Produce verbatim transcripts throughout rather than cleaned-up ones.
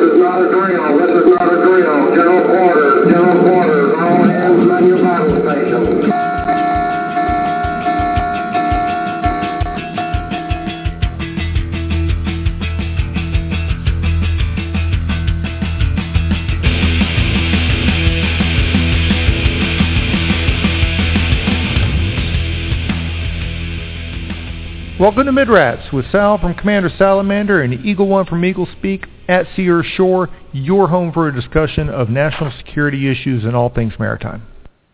is not a drill. This is not a drill. General quarters. General quarters. All hands on your battle stations. Welcome to Midrats with Sal from Commander Salamander and Eagle One from Eagle Speak at Sea or Shore, your home for a discussion of national security issues and all things maritime.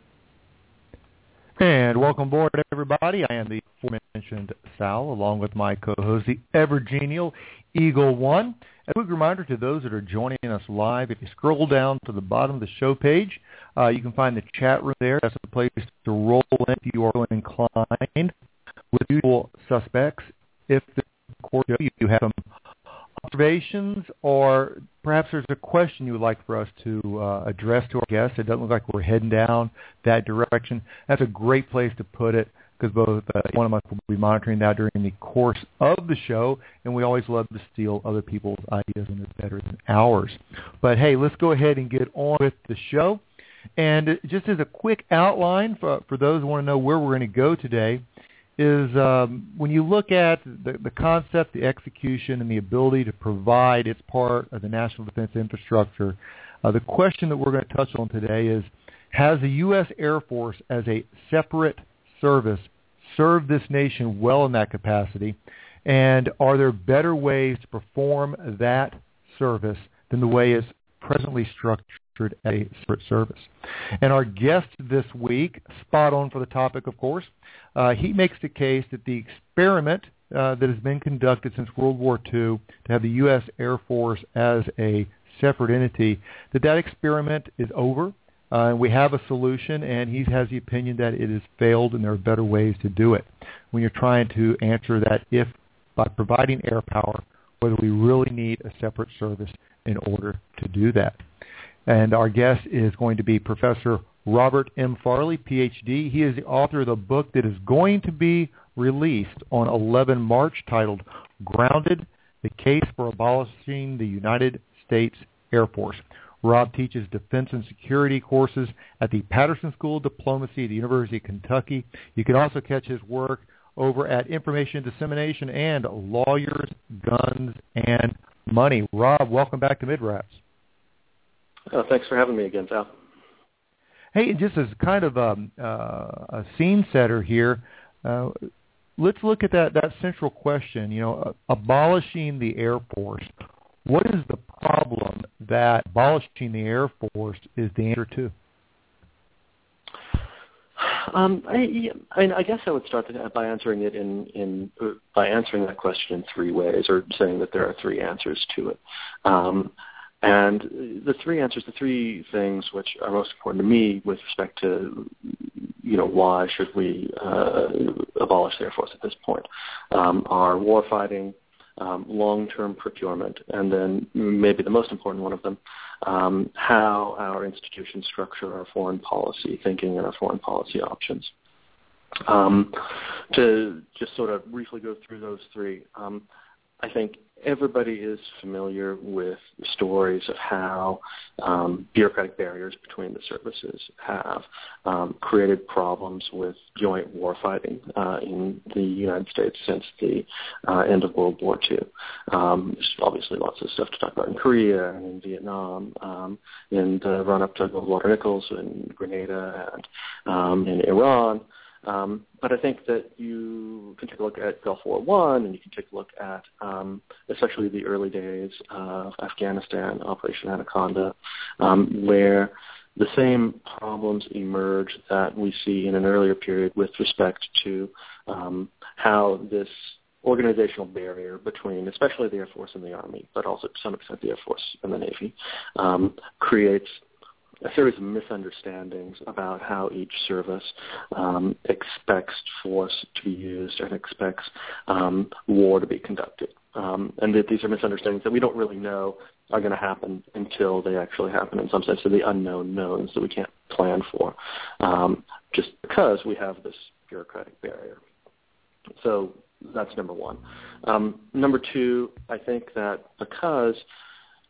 And welcome aboard, everybody. I am the aforementioned Sal, along with my co-host, the ever-genial Eagle One. A quick reminder to those that are joining us live, if you scroll down to the bottom of the show page, uh, you can find the chat room there. That's a place to roll in if you are inclined with usual suspects. If the court you have some observations or perhaps there's a question you would like for us to uh, address to our guests, it doesn't look like we're heading down that direction, that's a great place to put it because both uh, one of us will be monitoring that during the course of the show, and we always love to steal other people's ideas and they're better than ours. But hey, let's go ahead and get on with the show. And just as a quick outline for, for those who want to know where we're going to go today, is um, when you look at the, the concept, the execution, and the ability to provide its part of the national defense infrastructure, uh, the question that we're going to touch on today is, has the U S Air Force as a separate service served this nation well in that capacity, and are there better ways to perform that service than the way it's presently structured as a separate service? And our guest this week, spot on for the topic, of course, Uh, he makes the case that the experiment uh, that has been conducted since World War Two to have the U S Air Force as a separate entity, that that experiment is over, uh, and we have a solution, and he has the opinion that it has failed and there are better ways to do it. When you're trying to answer that if, by providing air power, whether we really need a separate service in order to do that. And our guest is going to be Professor Robert M. Farley, P H D. He is the author of the book that is going to be released on eleventh of March titled Grounded, The Case for Abolishing the United States Air Force. Rob teaches defense and security courses at the Patterson School of Diplomacy at the University of Kentucky. You can also catch his work over at Information Dissemination and Lawyers, Guns, and Money. Rob, welcome back to Midrats. Oh, thanks for having me again, Sal. Hey, just as kind of um, uh, a scene setter here, uh, let's look at that, that central question, you know, uh, abolishing the Air Force. What is the problem that abolishing the Air Force is the answer to? Um, I, I mean, I guess I would start by answering it in, in uh, by answering that question in three ways, or saying that there are three answers to it. Um, And the three answers, the three things which are most important to me with respect to, you know, why should we uh, abolish the Air Force at this point, um, are warfighting, um, long-term procurement, and then maybe the most important one of them, um, how our institutions structure our foreign policy thinking and our foreign policy options. Um, to just sort of briefly go through those three, um, I think everybody is familiar with stories of how um, bureaucratic barriers between the services have um, created problems with joint warfighting uh, in the United States since the uh, end of World War Two. Um, there's obviously lots of stuff to talk about in Korea and in Vietnam, um, in the run-up to Goldwater Nichols in Grenada and um, in Iran. Um, but I think that you can take a look at Gulf War One, and you can take a look at um, especially the early days of Afghanistan, Operation Anaconda, um, where the same problems emerge that we see in an earlier period with respect to um, how this organizational barrier between, especially the Air Force and the Army, but also to some extent the Air Force and the Navy, um, creates a series of misunderstandings about how each service um, expects force to be used and expects um, war to be conducted. Um, and that these are misunderstandings that we don't really know are going to happen until they actually happen, in some sense, to the unknown knowns that we can't plan for, um, just because we have this bureaucratic barrier. So that's number one. Um, number two, I think that because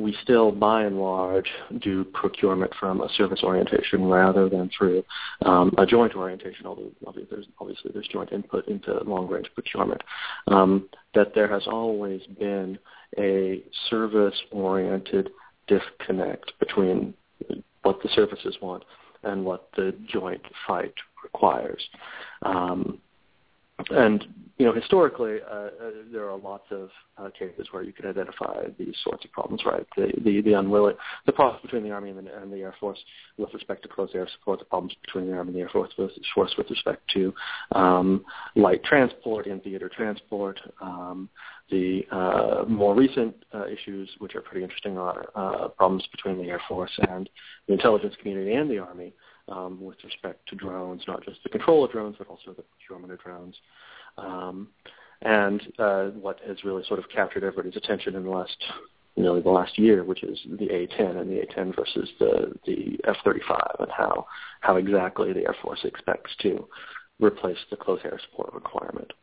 we still, by and large, do procurement from a service orientation rather than through um, a joint orientation, although obviously there's, obviously there's joint input into long-range procurement, um, that there has always been a service-oriented disconnect between what the services want and what the joint fight requires. Um, and, you know, historically, uh, uh, there are lots of uh, cases where you can identify these sorts of problems, right? The the, the unwilling, the problems between the Army and the, and the Air Force with respect to close air support, the problems between the Army and the Air Force with, force with respect to um, light transport and theater transport. Um, the uh, more recent uh, issues, which are pretty interesting, are uh, problems between the Air Force and the intelligence community and the Army um, with respect to drones, not just the control of drones, but also the procurement of drones. Um, and uh, what has really sort of captured everybody's attention in the last, nearly the last year, which is the A ten and the A ten versus the, the F thirty-five, and how, how exactly the Air Force expects to replace the close air support requirement.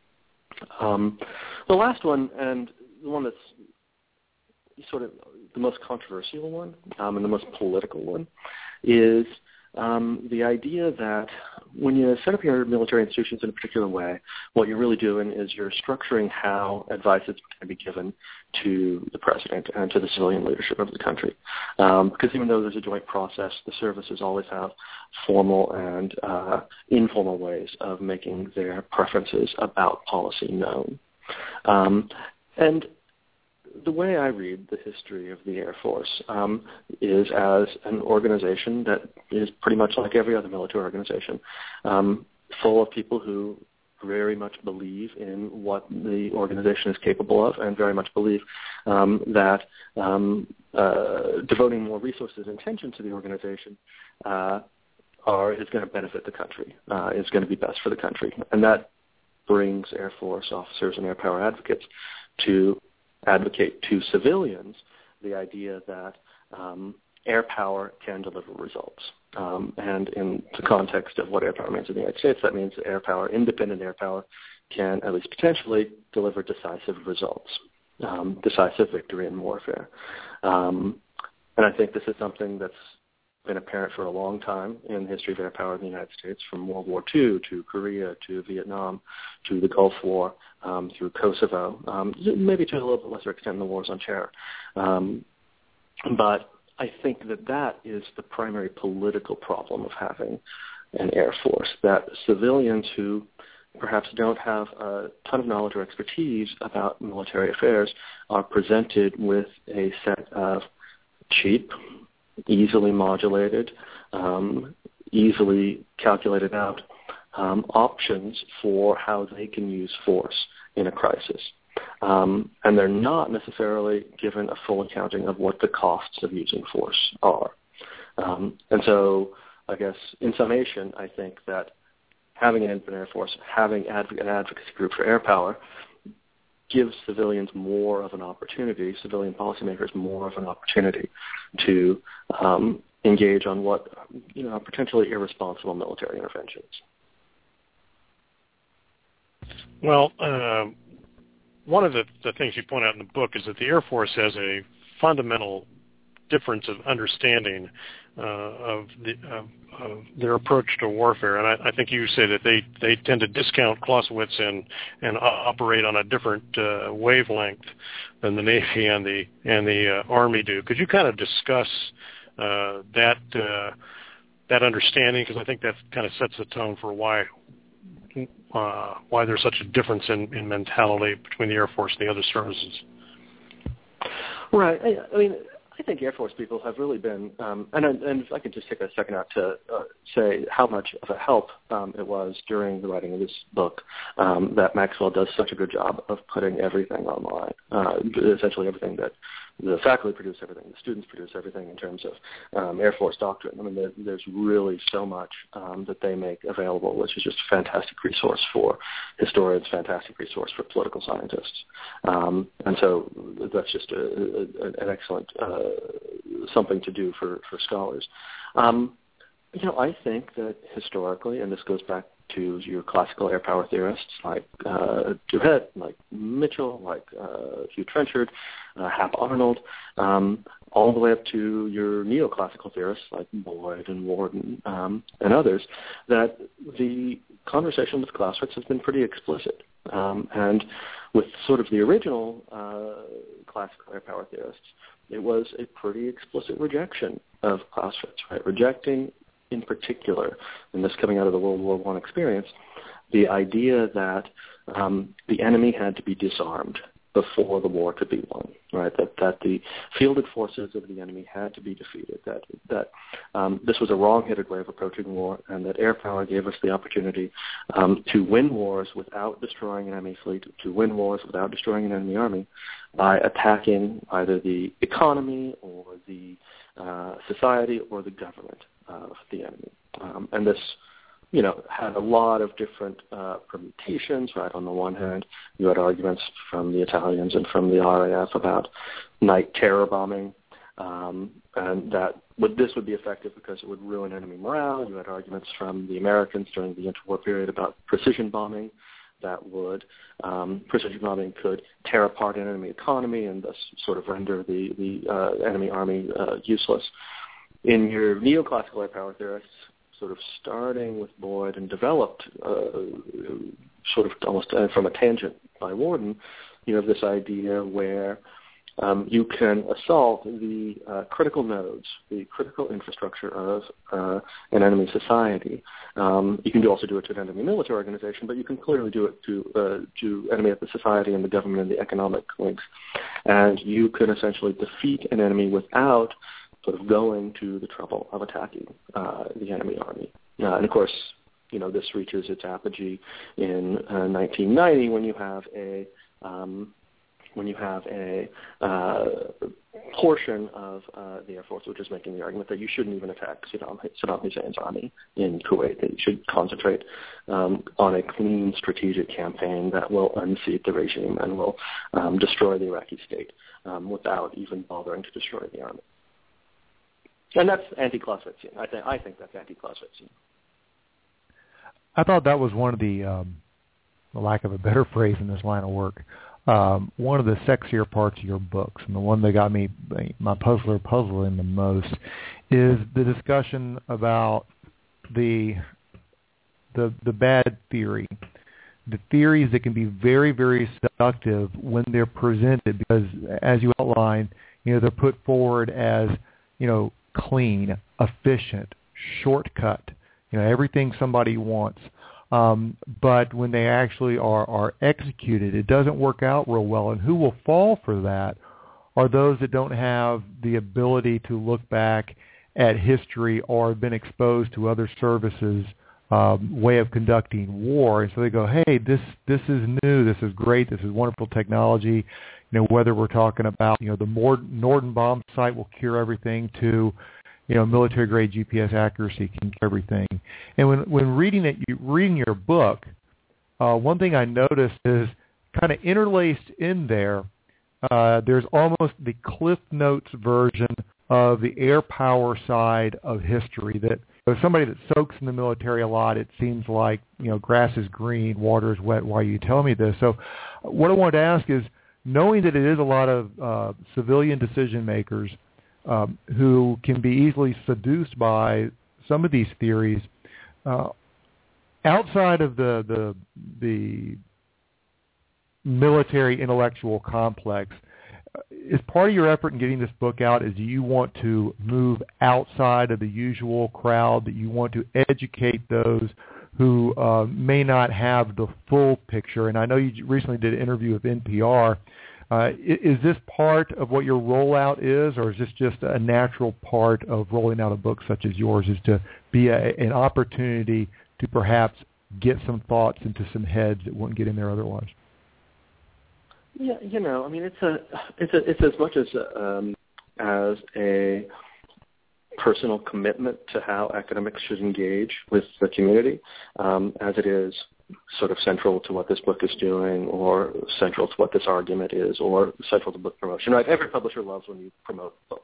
Um, the last one, and the one that's sort of the most controversial one um, and the most political one, is um, the idea that when you set up your military institutions in a particular way, what you're really doing is you're structuring how advice is going to be given to the president and to the civilian leadership of the country. Um, because even though there's a joint process, the services always have formal and uh, informal ways of making their preferences about policy known. Um, and the way I read the history of the Air Force um, is as an organization that is pretty much like every other military organization, um, full of people who very much believe in what the organization is capable of, and very much believe um, that um, uh, devoting more resources and attention to the organization uh, are, is going to benefit the country, uh, is going to be best for the country. And that brings Air Force officers and air power advocates to advocate to civilians the idea that um, air power can deliver results. Um, and in the context of what air power means in the United States, that means air power, independent air power, can at least potentially deliver decisive results, um, decisive victory in warfare. Um, and I think this is something that's been apparent for a long time in the history of air power in the United States, from World War Two to Korea to Vietnam to the Gulf War, um, through Kosovo, um, maybe to a little bit lesser extent in the wars on terror. Um, but I think that that is the primary political problem of having an Air Force, that civilians who perhaps don't have a ton of knowledge or expertise about military affairs are presented with a set of cheap, easily modulated, um, easily calculated out um, options for how they can use force in a crisis. Um, and they're not necessarily given a full accounting of what the costs of using force are. Um, and so I guess in summation, I think that having an independent Air Force, having adv- an advocacy group for air power, gives civilians more of an opportunity, civilian policymakers more of an opportunity to um, engage on what, you know, are potentially irresponsible military interventions. Well, uh, one of the, the things you point out in the book is that the Air Force has a fundamental difference of understanding uh, of, the, of, of their approach to warfare, and I, I think you say that they, they tend to discount Clausewitz and and operate on a different uh, wavelength than the Navy and the and the uh, Army do. Could you kind of discuss uh, that uh, that understanding? Because I think that kind of sets the tone for why uh, why there's such a difference in, in mentality between the Air Force and the other services. Right. I, I mean. I think Air Force people have really been, um, and, and if I could just take a second out to uh, say how much of a help um, it was during the writing of this book um, that Maxwell does such a good job of putting everything online, uh, essentially everything that the faculty produce, everything the students produce, everything in terms of um, Air Force doctrine. I mean, there, there's really so much um, that they make available, which is just a fantastic resource for historians, fantastic resource for political scientists. Um, and so that's just a, a, an excellent uh, something to do for, for scholars. Um, you know, I think that historically, and this goes back to your classical air power theorists like uh, Duhet, like Mitchell, like uh, Hugh Trenchard, uh, Hap Arnold, um, all the way up to your neoclassical theorists like Boyd and Worden um, and others, that the conversation with Clausewitz has been pretty explicit. Um, and with sort of the original uh, classical air power theorists, it was a pretty explicit rejection of Clausewitz, right? Rejecting, in particular, and this coming out of the World War One experience, the idea that um, the enemy had to be disarmed before the war could be won, right? That that the fielded forces of the enemy had to be defeated. That that um, this was a wrong-headed way of approaching war, and that air power gave us the opportunity um, to win wars without destroying an enemy fleet, to win wars without destroying an enemy army, by attacking either the economy or the uh, society or the government of the enemy. Um, and this, you know, had a lot of different uh, permutations, right? On the one hand, you had arguments from the Italians and from the R A F about night terror bombing, um, and that would, this would be effective because it would ruin enemy morale. You had arguments from the Americans during the interwar period about precision bombing, that would, um, precision bombing could tear apart an enemy economy and thus sort of render the, the uh, enemy army uh, useless. In your neoclassical air power theorists, sort of starting with Boyd and developed uh, sort of almost uh, from a tangent by Worden, you have this idea where um, you can assault the uh, critical nodes, the critical infrastructure of uh, an enemy society. Um, you can also do it to an enemy military organization, but you can clearly do it to uh, to enemy of the society and the government and the economic links. And you can essentially defeat an enemy without sort of going to the trouble of attacking uh, the enemy army. Uh, and of course, you know, this reaches its apogee in uh, nineteen ninety when you have a um, when you have a uh, portion of uh, the Air Force which is making the argument that you shouldn't even attack Saddam, Saddam Hussein's army in Kuwait, that you should concentrate um, on a clean strategic campaign that will unseat the regime and will um, destroy the Iraqi state um, without even bothering to destroy the army. And that's anti-Clausewitzian. I think I think that's anti-Clausewitzian. I thought that was one of the, um, for lack of a better phrase in this line of work, um, one of the sexier parts of your books, and the one that got me my puzzler puzzling the most, is the discussion about the the the bad theory, the theories that can be very very seductive when they're presented, because as you outline, you know, they're put forward as, you know, clean, efficient, shortcut, you know, everything somebody wants. Um, but when they actually are, are executed, it doesn't work out real well. And who will fall for that are those that don't have the ability to look back at history or have been exposed to other services' um, way of conducting war. And so they go, hey, this this is new, this is great, this is wonderful technology. You know, whether we're talking about, you know, the Norden bomb sight will cure everything to, you know, military-grade G P S accuracy can cure everything. And when when reading it, you, reading your book, uh, one thing I noticed is kind of interlaced in there, uh, there's almost the Cliff Notes version of the air power side of history. That as somebody that soaks in the military a lot, it seems like, you know, grass is green, water is wet. Why are you telling me this? So what I wanted to ask is, knowing that it is a lot of uh, civilian decision makers um, who can be easily seduced by some of these theories, uh, outside of the, the the military intellectual complex, is part of your effort in getting this book out is, do you want to move outside of the usual crowd, that you want to educate those who uh, may not have the full picture? And I know you recently did an interview with N P R. Uh, is this part of what your rollout is, or is this just a natural part of rolling out a book such as yours, is to be a, an opportunity to perhaps get some thoughts into some heads that wouldn't get in there otherwise? Yeah, you know, I mean, it's a, it's a, it's as much as a, um, as a personal commitment to how academics should engage with the community, um, as it is sort of central to what this book is doing, or central to what this argument is, or central to book promotion. Right? Every publisher loves when you promote books.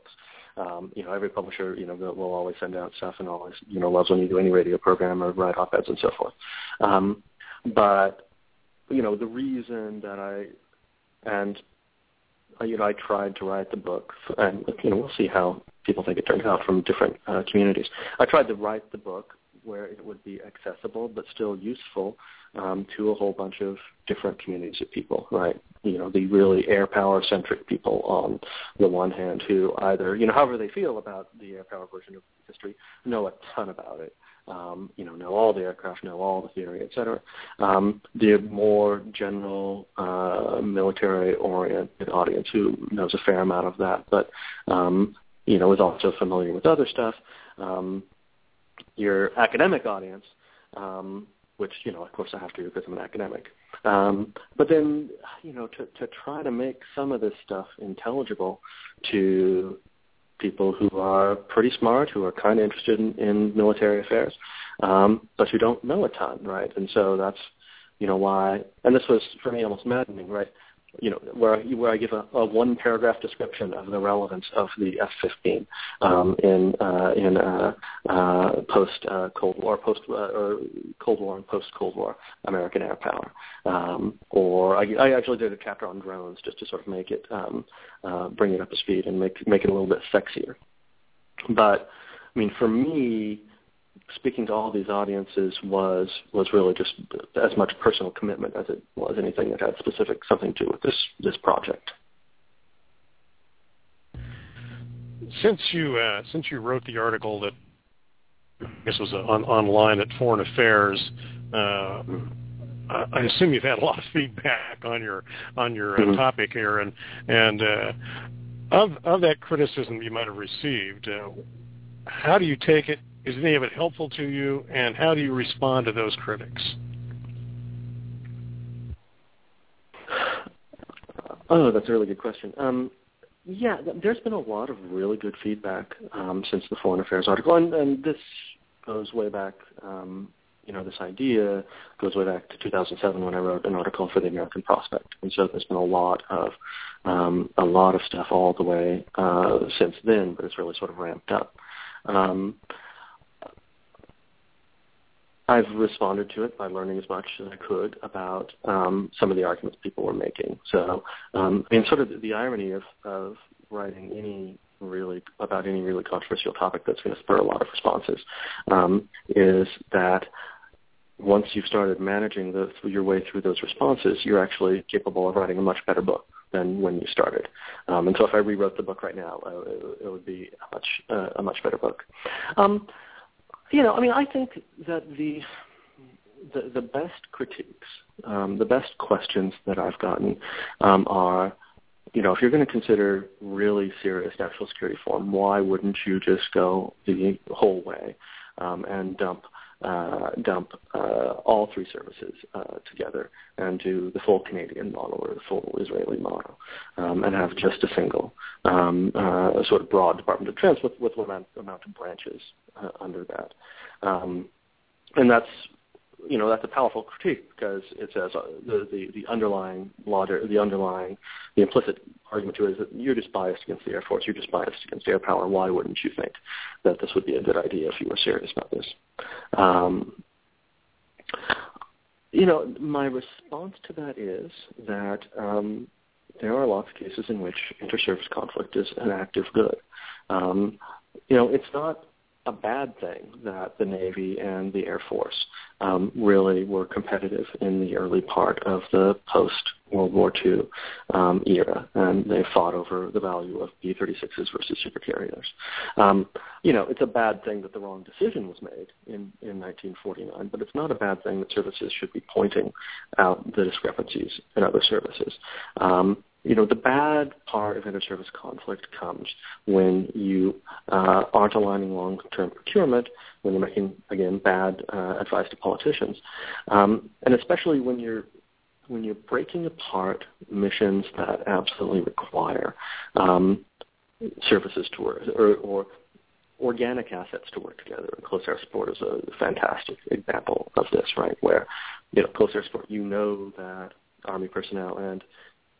Um, you know, every publisher, you know, will always send out stuff and always, you know, loves when you do any radio program or write op-eds and so forth. Um, but, you know, the reason that I, and, uh, you know, I tried to write the book, and, you know, we'll see how people think it turns out from different uh, communities. I tried to write the book where it would be accessible but still useful um, to a whole bunch of different communities of people, right? You know, the really air power-centric people on the one hand who either, you know, however they feel about the air power version of history, know a ton about it, um, you know, know all the aircraft, know all the theory, et cetera. Um, the more general uh, military-oriented audience who knows a fair amount of that, but, um, you know, is also familiar with other stuff. Um, your academic audience, um, which, you know, of course I have to because I'm an academic. Um, but then, you know, to, to try to make some of this stuff intelligible to people who are pretty smart, who are kind of interested in, in military affairs, um, but who don't know a ton, right? And so that's, you know, why, and this was, for me, almost maddening, right? You know, where I, where I give a, a one-paragraph description of the relevance of the F fifteen um, in uh, in uh, uh, post uh, Cold War, post uh, or Cold War and post Cold War American air power, um, or I, I actually did a chapter on drones just to sort of make it um, uh, bring it up to speed and make make it a little bit sexier. But I mean, for me, speaking to all these audiences was was really just as much personal commitment as it was anything that had specific something to do with this this project. Since you uh, since you wrote the article that I guess was on, online at Foreign Affairs, uh, I assume you've had a lot of feedback on your on your uh, mm-hmm. topic here, and and uh, of of that criticism you might have received, uh, how do you take it? Is any of it helpful to you, and how do you respond to those critics? Oh, that's a really good question. Um, yeah, there's been a lot of really good feedback um, since the Foreign Affairs article, and, and this goes way back. Um, you know, this idea goes way back to two thousand seven when I wrote an article for the American Prospect, and so there's been a lot of um, a lot of stuff all the way uh, since then, but it's really sort of ramped up. Um, I've responded to it by learning as much as I could about um, some of the arguments people were making. So, um, I mean, sort of the, the irony of, of writing any really about any really controversial topic that's going to spur a lot of responses um, is that once you've started managing the, your way through those responses, you're actually capable of writing a much better book than when you started. Um, and so if I rewrote the book right now, uh, it, it would be a much, uh, a much better book. Um, You know, I mean, I think that the the, the best critiques, um, the best questions that I've gotten um, are, you know, if you're going to consider really serious national security reform, why wouldn't you just go the whole way um, and dump uh, dump uh, all three services uh, together and do the full Canadian model or the full Israeli model um, and have just a single um, uh, sort of broad Department of Defense with, with one amount, amount of branches uh, under that. Um, and that's, you know, that's a powerful critique because it says uh, the, the, the underlying logic, the underlying, the implicit argument to it is that you're just biased against the Air Force, you're just biased against air power. Why wouldn't you think that this would be a good idea if you were serious about this? Um, you know, my response to that is that um, there are lots of cases in which inter-service conflict is an active good. Um, you know, it's not a bad thing that the Navy and the Air Force um, really were competitive in the early part of the post-World War Two um, era, and they fought over the value of B thirty-sixes versus supercarriers. Um, you know, it's a bad thing that the wrong decision was made in, in nineteen forty-nine, but it's not a bad thing that services should be pointing out the discrepancies in other services. Um, You know, the bad part of inter-service conflict comes when you uh, aren't aligning long-term procurement, when you're making, again, bad uh, advice to politicians, um, and especially when you're when you're breaking apart missions that absolutely require um, services to work, or, or organic assets to work together. And Close Air Support is a fantastic example of this, right, where, you know, Close Air Support, you know that Army personnel and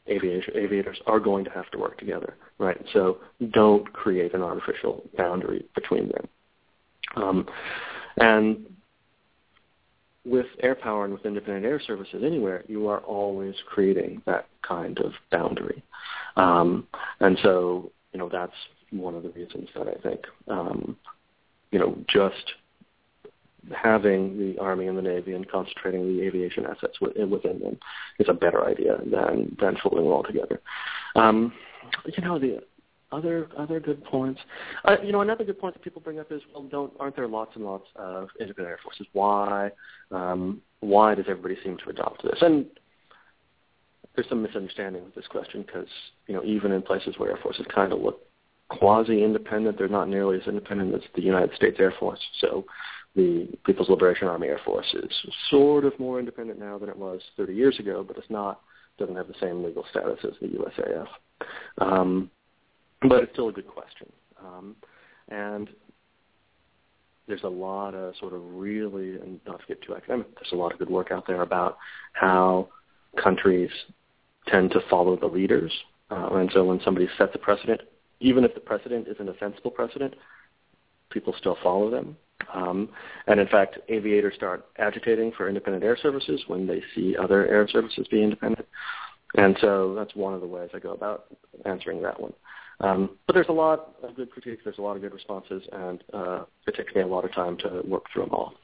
aviation, aviators are going to have to work together, right? So don't create an artificial boundary between them. Um, and with air power and with independent air services anywhere, you are always creating that kind of boundary. Um, and so, you know, that's one of the reasons that I think, um, you know, just having the Army and the Navy and concentrating the aviation assets within, within them is a better idea than, than folding them all together. Um, you know, the other other good points, uh, you know, another good point that people bring up is, well, don't aren't there lots and lots of independent air forces? Why um, why does everybody seem to adopt this? And there's some misunderstanding with this question because, you know, even in places where air forces kind of look quasi-independent, they're not nearly as independent as the United States Air Force. So the People's Liberation Army Air Force is sort of more independent now than it was thirty years ago, but it's not, doesn't have the same legal status as the U S A F. Um, but it's still a good question. Um, and there's a lot of sort of really, and not to get too academic, there's a lot of good work out there about how countries tend to follow the leaders. Uh, and so when somebody sets a precedent, even if the precedent isn't a sensible precedent, people still follow them. Um, and in fact, aviators start agitating for independent air services when they see other air services be independent. And so that's one of the ways I go about answering that one. Um, but there's a lot of good critiques, there's a lot of good responses, and uh, it takes me a lot of time to work through them all.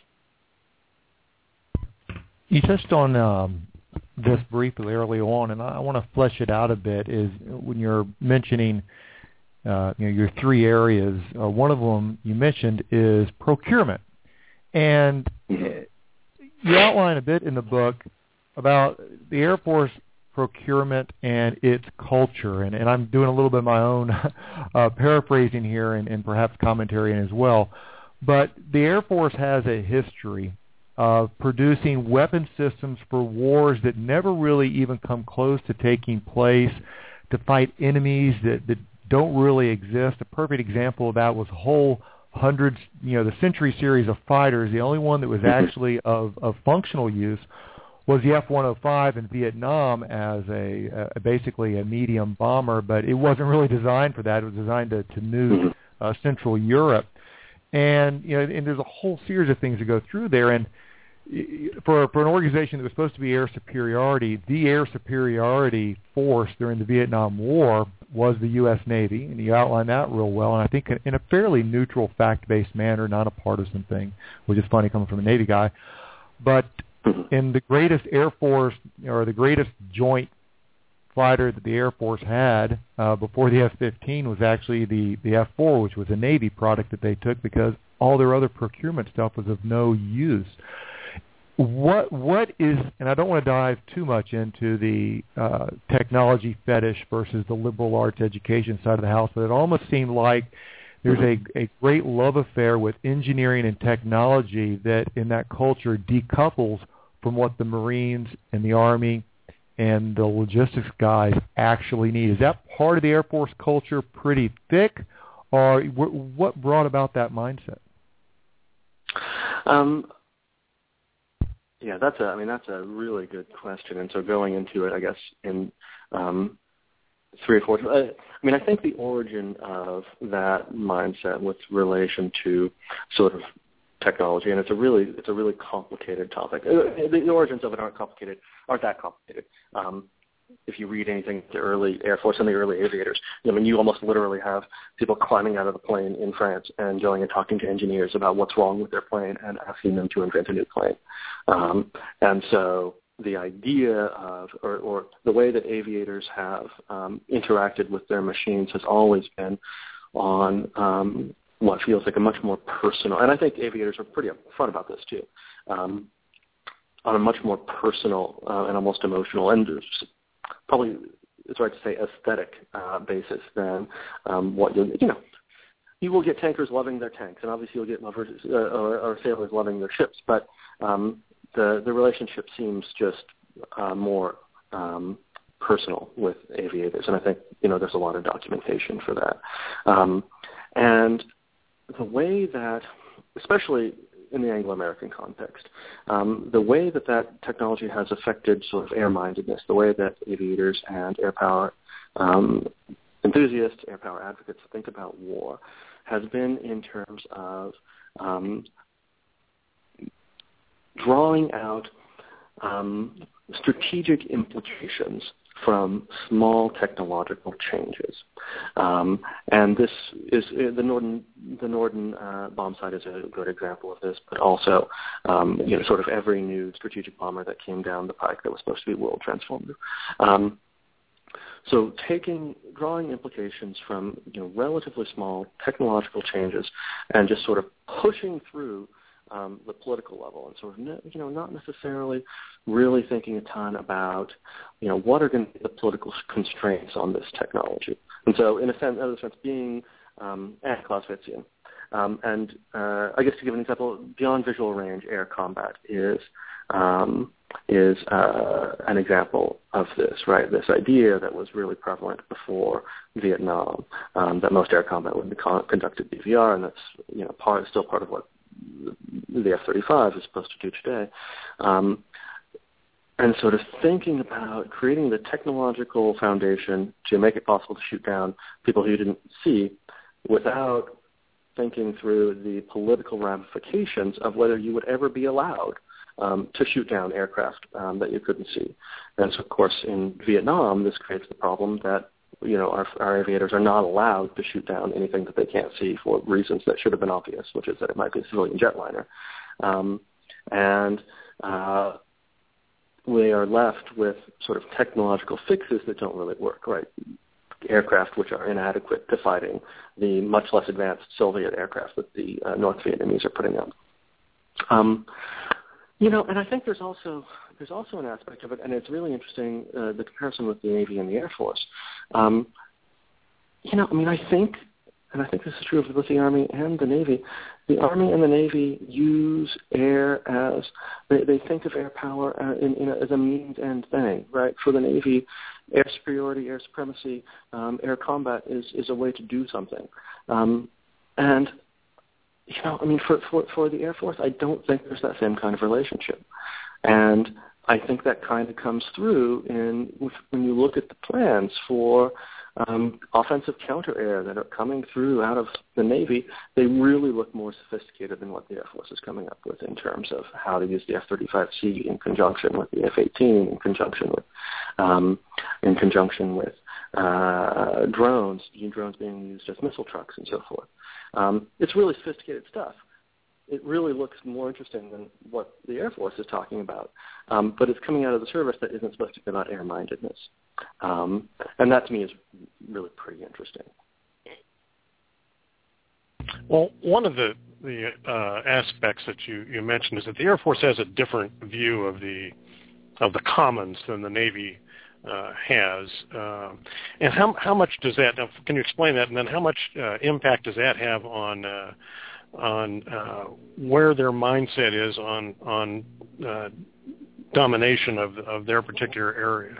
You touched on um, this briefly early on, and I want to flesh it out a bit, is when you're mentioning Uh, you know, your three areas. Uh, one of them you mentioned is procurement, and you outline a bit in the book about the Air Force procurement and its culture. And, and I'm doing a little bit of my own uh, paraphrasing here and, and perhaps commentary in as well. But the Air Force has a history of producing weapon systems for wars that never really even come close to taking place, to fight enemies that, that don't really exist. A perfect example of that was a whole hundreds, you know, the Century series of fighters. The only one that was actually of, of functional use was the F one oh five in Vietnam as a, a basically a medium bomber, but it wasn't really designed for that. It was designed to, to nuke uh, Central Europe. And, you know, and there's a whole series of things that go through there. And for for an organization that was supposed to be air superiority, the air superiority force during the Vietnam War was the U S Navy, and you outlined that real well, and I think in a fairly neutral, fact-based manner, not a partisan thing, which is funny coming from a Navy guy. But in the greatest Air Force, or the greatest joint fighter that the Air Force had uh, before the F fifteen was actually the, the F four, which was a Navy product that they took because all their other procurement stuff was of no use. What what is, and I don't want to dive too much into the uh, technology fetish versus the liberal arts education side of the house, but it almost seemed like there's a, a great love affair with engineering and technology that in that culture decouples from what the Marines and the Army and the logistics guys actually need. Is that part of the Air Force culture pretty thick, or what brought about that mindset? Um. Yeah, that's a. I mean, that's a really good question. And so going into it, I guess in um, three or four. Uh, I mean, I think the origin of that mindset with relation to sort of technology, and it's a really, it's a really complicated topic. Uh, the, the origins of it aren't complicated, aren't that complicated. Um, if you read anything, the early Air Force and the early aviators, I mean, you almost literally have people climbing out of the plane in France and going and talking to engineers about what's wrong with their plane and asking them to invent a new plane. Um, and so the idea of, or, or the way that aviators have um, interacted with their machines has always been on um, what feels like a much more personal, and I think aviators are pretty upfront about this too, um, on a much more personal uh, and almost emotional and probably it's right to say aesthetic uh, basis than um, what you you know you will get tankers loving their tanks, and obviously you'll get lovers uh, or, or sailors loving their ships, but um, the the relationship seems just uh, more um, personal with aviators, and I think you know there's a lot of documentation for that. Um, and the way that, especially in the Anglo-American context. Um, the way that that technology has affected sort of air-mindedness, the way that aviators and air power um, enthusiasts, air power advocates think about war, has been in terms of um, drawing out um, strategic implications from small technological changes. Um, and this is the Norden, the Norden uh, bomb sight is a good example of this, but also um, you know, sort of every new strategic bomber that came down the pike that was supposed to be world transformative. Um, so taking, drawing implications from you know, relatively small technological changes and just sort of pushing through Um, the political level, and sort of, you know, not necessarily really thinking a ton about, you know, what are going to be the political constraints on this technology. And so, in a sense, in a sense, being um, Clausewitzian. Um, and uh, I guess to give an example, beyond visual range, air combat is um, is uh, an example of this, right? This idea that was really prevalent before Vietnam, um, that most air combat would be con- conducted B V R, and that's you know part still part of what the F thirty-five is supposed to do today, um, and sort of thinking about creating the technological foundation to make it possible to shoot down people who you didn't see without thinking through the political ramifications of whether you would ever be allowed um, to shoot down aircraft um, that you couldn't see. And so, of course, in Vietnam, this creates the problem that you know, our, our aviators are not allowed to shoot down anything that they can't see for reasons that should have been obvious, which is that it might be a civilian jetliner. Um, and uh, we are left with sort of technological fixes that don't really work, right? Aircraft which are inadequate to fighting the much less advanced Soviet aircraft that the uh, North Vietnamese are putting up. Um, you know, and I think there's also there's also an aspect of it, and it's really interesting, uh, the comparison with the Navy and the Air Force. Um, you know, I mean, I think, and I think this is true of both the Army and the Navy, the Army and the Navy use air as, they, they think of air power uh, in, in a, as a means-end thing, right? For the Navy, air superiority, air supremacy, um, air combat is, is a way to do something. Um, and, you know, I mean, for, for, for the Air Force, I don't think there's that same kind of relationship. And I think that kind of comes through in when you look at the plans for um, offensive counter-air that are coming through out of the Navy. They really look more sophisticated than what the Air Force is coming up with in terms of how to use the F thirty-five C in conjunction with the F eighteen, in conjunction with um, in conjunction with uh, drones, drones being used as missile trucks and so forth. Um, it's really sophisticated stuff. It really looks more interesting than what the Air Force is talking about. Um, but it's coming out of the service that isn't supposed to be about air-mindedness. Um, and that, to me, is really pretty interesting. Well, one of the, the uh, aspects that you, you mentioned is that the Air Force has a different view of the of the commons than the Navy uh, has. Uh, and how, how much does that, now, can you explain that, and then how much uh, impact does that have on uh, on uh, where their mindset is on on uh, domination of of their particular area?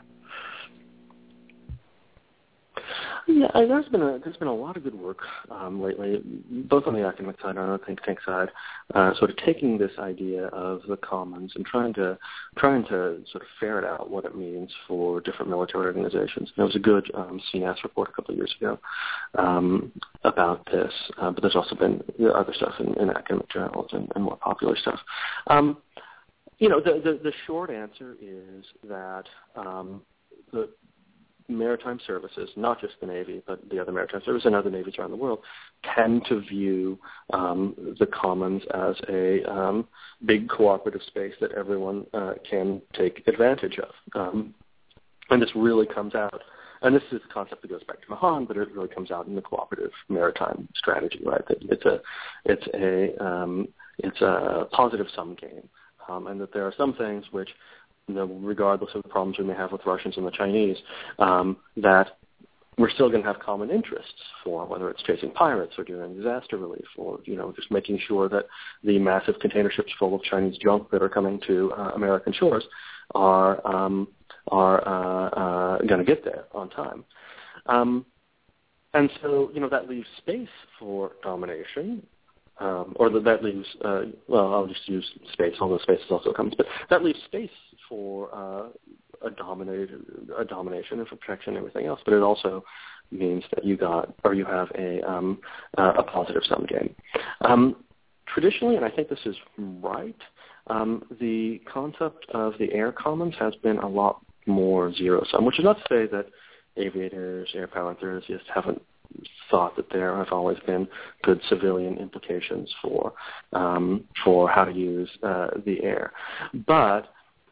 Yeah, there's been a there's been a lot of good work um, lately, both on the academic side and on the think tank side, uh, sort of taking this idea of the commons and trying to trying to sort of ferret out what it means for different military organizations. There was a good um, C N A S report a couple of years ago um, about this, uh, but there's also been other stuff in, in academic journals and, and more popular stuff. Um, you know, the, the the short answer is that um, the maritime services, not just the Navy, but the other maritime services and other navies around the world, tend to view um, the commons as a um, big cooperative space that everyone uh, can take advantage of. Um, and this really comes out, and this is a concept that goes back to Mahan, but it really comes out in the cooperative maritime strategy, right? That it's a, it's a, um, it's a positive sum game, um, and that there are some things which, you know, regardless of the problems we may have with Russians and the Chinese, um, that we're still going to have common interests for, whether it's chasing pirates or doing disaster relief or, you know, just making sure that the massive container ships full of Chinese junk that are coming to uh, American shores are um, are uh, uh, going to get there on time. Um, and so, you know, that leaves space for domination um, or that, that leaves, uh, well, I'll just use space, although space is also comes, but that leaves space for uh, a, dominate, a domination and for protection and everything else, but it also means that you got, or you have a, um, uh, a positive sum game. Um, traditionally, and I think this is right, um, the concept of the air commons has been a lot more zero-sum, which is not to say that aviators, air power enthusiasts haven't thought that there have always been good civilian implications for um, for how to use uh, the air. But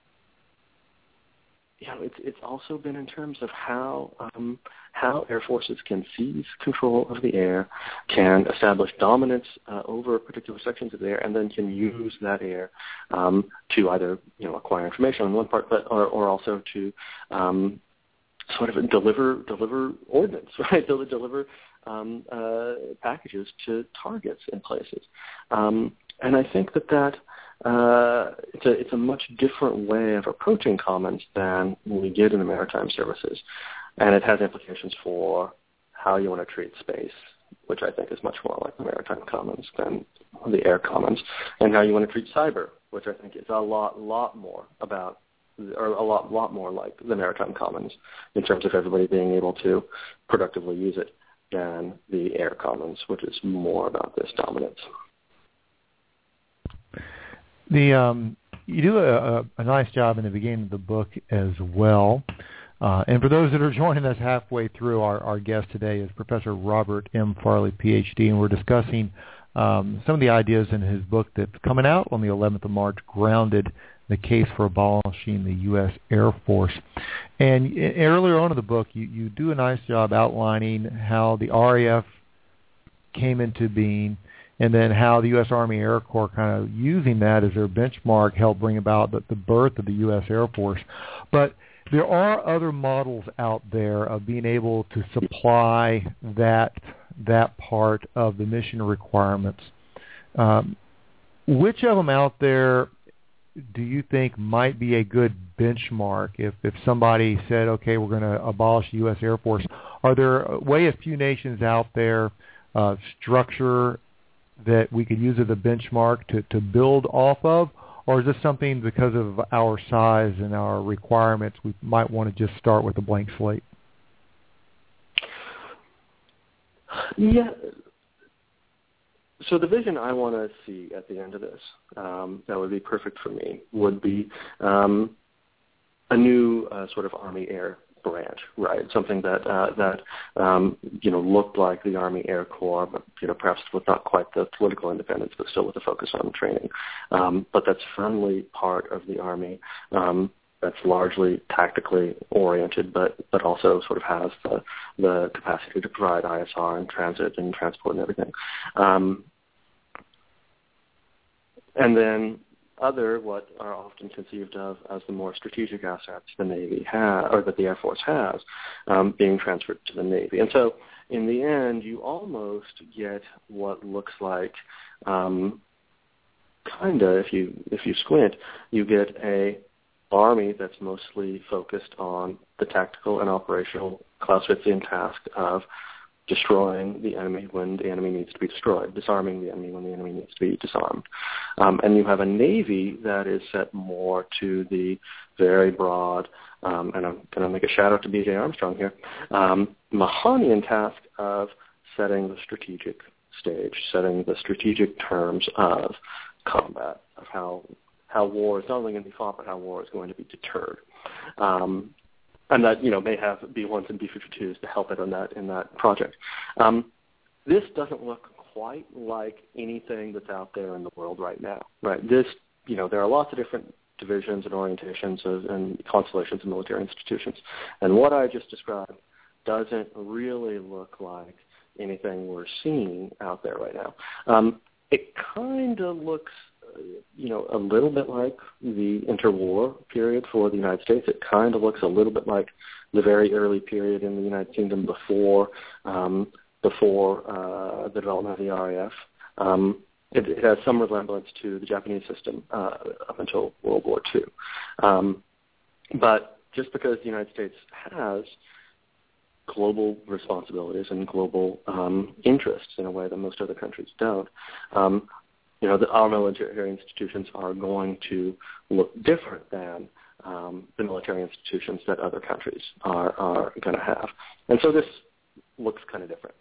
you know, it's it's also been in terms of how um, how air forces can seize control of the air, can establish dominance uh, over particular sections of the air, and then can use that air um, to either you know acquire information on one part, but or, or also to um, sort of deliver deliver ordnance, right? Deliver, deliver um, uh, packages to targets in places, um, and I think that that uh, it's a it's a much different way of approaching commons than we get in the maritime services, and it has implications for how you want to treat space, which I think is much more like the maritime commons than the air commons, and how you want to treat cyber, which I think is a lot lot more about. Or a lot, lot more like the maritime commons in terms of everybody being able to productively use it than the air commons, which is more about this dominance. The um, you do a, a nice job in the beginning of the book as well. Uh, and for those that are joining us halfway through, our, our guest today is Professor Robert M. Farley, P H D, and we're discussing um, some of the ideas in his book that's coming out on the eleventh of March, Grounded, the Case for Abolishing the U S Air Force. And earlier on in the book, you, you do a nice job outlining how the R A F came into being and then how the U S Army Air Corps kind of using that as their benchmark helped bring about the, the birth of the U S Air Force. But there are other models out there of being able to supply that that part of the mission requirements. Um, which of them out there do you think might be a good benchmark if, if somebody said, okay, we're going to abolish the U S Air Force? Are there way a few nations out there uh, structure that we could use as a benchmark to, to build off of? Or is this something because of our size and our requirements we might want to just start with a blank slate? Yeah. So the vision I want to see at the end of this, um, that would be perfect for me, would be um, a new uh, sort of Army Air branch, right? Something that uh, that um, you know looked like the Army Air Corps, but you know perhaps with not quite the political independence, but still with a focus on training. Um, but that's firmly part of the Army. Um, that's largely tactically oriented, but but also sort of has the the capacity to provide I S R and transit and transport and everything. Um, and then other, what are often conceived of as the more strategic assets the Navy has, or that the Air Force has, um, being transferred to the Navy. And so in the end, you almost get what looks like, um, kind of, if you if you squint, you get a Army that's mostly focused on the tactical and operational Clausewitzian task of destroying the enemy when the enemy needs to be destroyed, disarming the enemy when the enemy needs to be disarmed. Um, and you have a Navy that is set more to the very broad, um, and I'm going to make a shout-out to B J Armstrong here, um, Mahanian task of setting the strategic stage, setting the strategic terms of combat, of how how war is not only going to be fought, but how war is going to be deterred. Um, and that, you know, may have B ones and B fifty-twos to help it in that in that project. Um, this doesn't look quite like anything that's out there in the world right now, right? This, you know, there are lots of different divisions and orientations of, and constellations of military institutions. And what I just described doesn't really look like anything we're seeing out there right now. Um, it kind of looks, you know, a little bit like the interwar period for the United States. It kind of looks a little bit like the very early period in the United Kingdom before um, before uh, the development of the R A F. Um, it, it has some resemblance to the Japanese system uh, up until World War Two. Um, but just because the United States has global responsibilities and global um, interests in a way that most other countries don't. Um, you know, the, our military institutions are going to look different than um, the military institutions that other countries are, are going to have. And so this looks kind of different.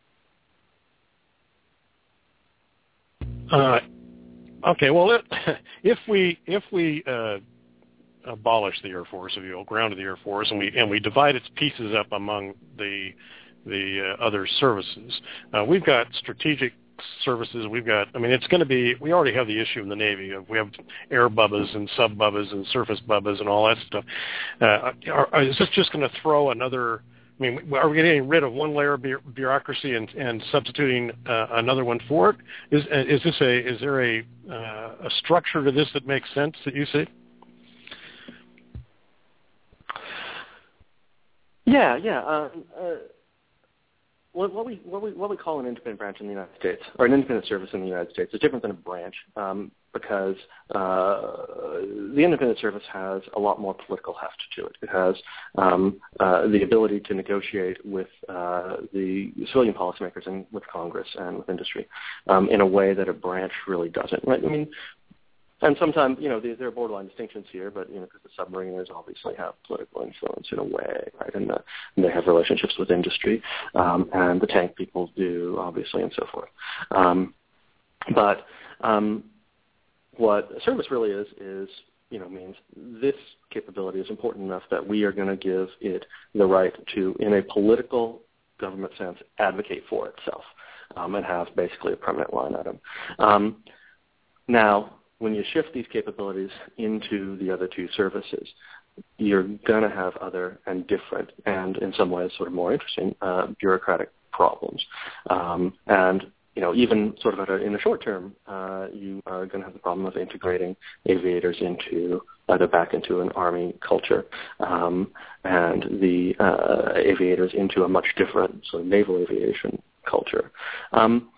Uh, okay, well, it, if we if we uh, abolish the Air Force, if you will, grounded the Air Force, and we and we divide its pieces up among the the uh, other services, uh, we've got strategic services. We've got, I mean, it's going to be. We already have the issue in the Navy. We have air bubbas and sub bubbas and surface bubbas and all that stuff. Uh, are, is this just going to throw another? I mean, are we getting rid of one layer of bureaucracy and, and substituting uh, another one for it? Is is this a is there a uh, a structure to this that makes sense that you see? Yeah, yeah. Uh, uh, what, what we what we what we call an independent branch in the United States, or an independent service in the United States, is different than a branch. Um, because uh, the independent service has a lot more political heft to it. It has um, uh, the ability to negotiate with uh, the civilian policymakers and with Congress and with industry um, in a way that a branch really doesn't. Right? I mean, and sometimes, you know, there are borderline distinctions here, but, you know, because the submariners obviously have political influence in a way, right, and, the, and they have relationships with industry, um, and the tank people do, obviously, and so forth. Um, but um, what a service really is, is, you know, means this capability is important enough that we are going to give it the right to, in a political government sense, advocate for itself um, and have basically a permanent line item. Um, now, when you shift these capabilities into the other two services, you're going to have other and different and, in some ways, sort of more interesting uh, bureaucratic problems. Um, and You know, even sort of at a, in the short term, uh, you are going to have the problem of integrating aviators into either back into an Army culture um, and the uh, aviators into a much different sort of naval aviation culture. Um,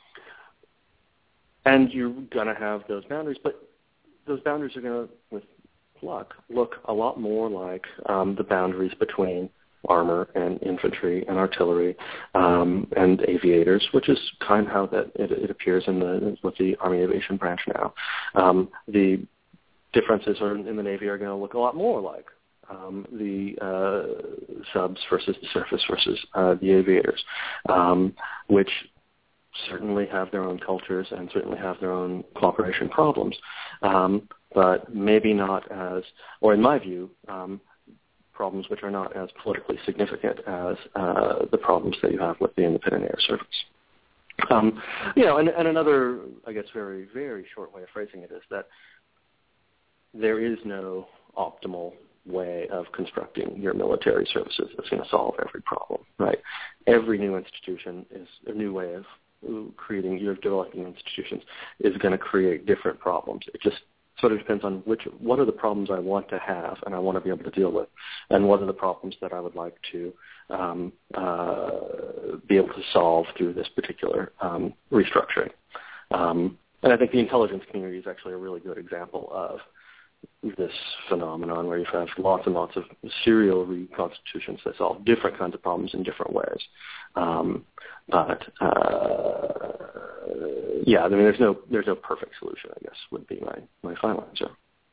and you're going to have those boundaries, but those boundaries are going to, with luck, look a lot more like um, the boundaries between armor and infantry and artillery um, and aviators, which is kind of how that it, it appears in the with the Army Aviation Branch now. Um, the differences are in the Navy are going to look a lot more like um, the uh, subs versus the surface versus uh, the aviators, um, which certainly have their own cultures and certainly have their own cooperation problems, um, but maybe not as, or in my view, um, problems which are not as politically significant as uh, the problems that you have with the independent air service. Um, you know, and, and another, I guess, very, very short way of phrasing it is that there is no optimal way of constructing your military services that's going to solve every problem, right? Every new institution is a new way of creating, your developing institutions is going to create different problems. It just sort of depends on which, what are the problems I want to have and I want to be able to deal with, and what are the problems that I would like to um, uh, be able to solve through this particular um, restructuring. Um, and I think the intelligence community is actually a really good example of this phenomenon where you have lots and lots of serial reconstitutions that solve different kinds of problems in different ways. Um, but uh, yeah, I mean, there's no there's no perfect solution, I guess, would be my, my final answer.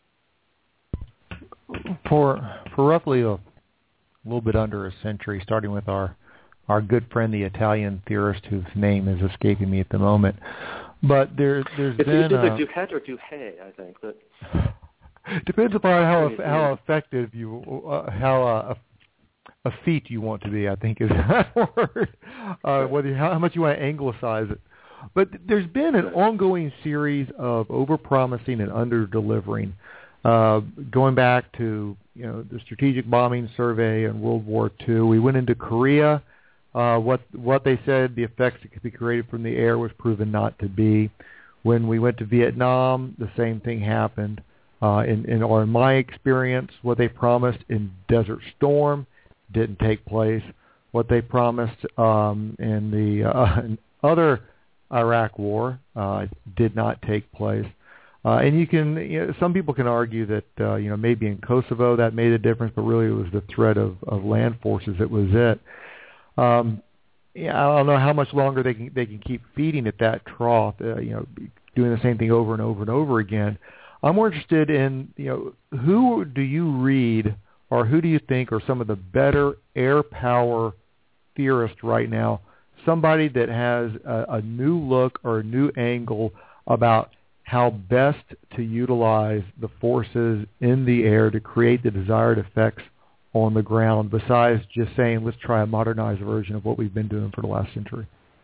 For for roughly a little bit under a century, starting with our our good friend, the Italian theorist whose name is escaping me at the moment, but there there's it's, been it's a, like Duhet or Duhay, I think. But depends upon how how effective you uh, how uh, a feat you want to be, I think is that word. Uh, whether how, how much you want to anglicize it. But there's been an ongoing series of overpromising and under-delivering, uh, going back to you know the strategic bombing survey in World War Two. We went into Korea. Uh, what what they said the effects that could be created from the air was proven not to be. When we went to Vietnam, the same thing happened. Uh, in, in or in my experience, what they promised in Desert Storm didn't take place. What they promised um, in the uh, in other Iraq War uh, did not take place. Uh, and you can, you know, some people can argue that uh, you know maybe in Kosovo that made a difference, but really it was the threat of, of land forces that was it. Um, yeah, I don't know how much longer they can they can keep feeding at that trough. Uh, you know, doing the same thing over and over and over again. I'm more interested in, you know, who do you read or who do you think are some of the better air power theorists right now? Somebody that has a, a new look or a new angle about how best to utilize the forces in the air to create the desired effects on the ground, besides just saying, let's try a modernized version of what we've been doing for the last century.